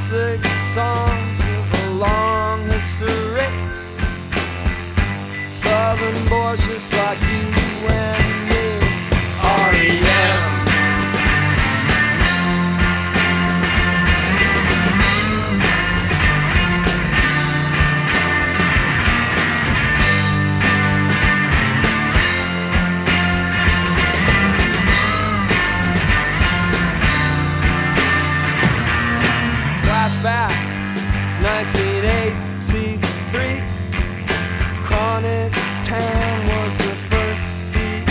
classic songs with a long history. Southern boys just like you and me. R.E.M. Flashback to 1983. Chronic Town was the first EP.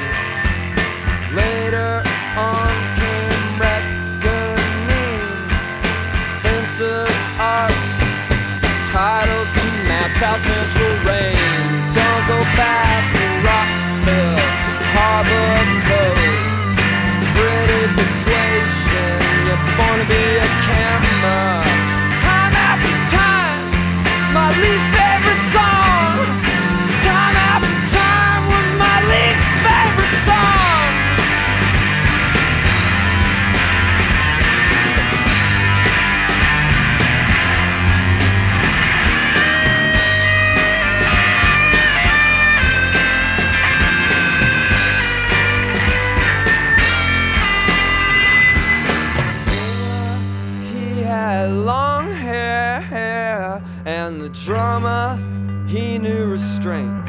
Later on came Reckoning, Finster's Art, titles to Mass South Central Rain. Don't go back to Rockville, Harbor Code, pretty persuasion. You're born to be a camera. Time after time, it's my least favorite song. Time after time was my least favorite song. He had long hair, and the drummer, he knew restraint.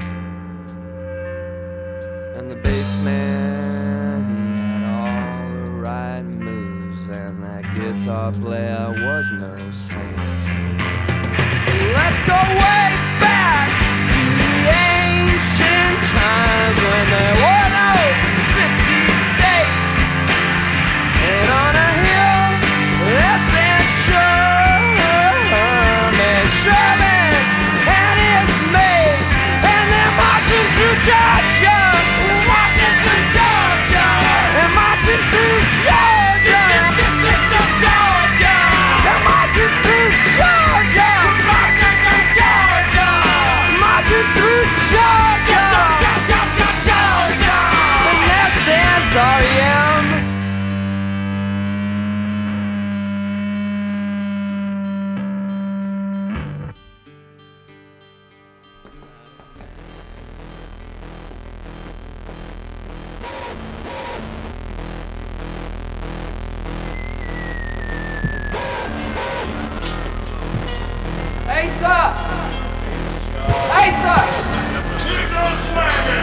And the bass man, he had all the right moves, and that guitar player was no saint. So let's go way back to the ancient times when there were no 50 states. And on a hill, there stands Sherman and his mates, and they're marching through Georgia. We're marching through Georgia. They're marching through Georgia. Georgia. They're marching through Georgia. We're marching through Georgia. Marching through Georgia. Georgia. And there stands R.E.M. Hey, sir! Hey, sir! Here goes Swagger!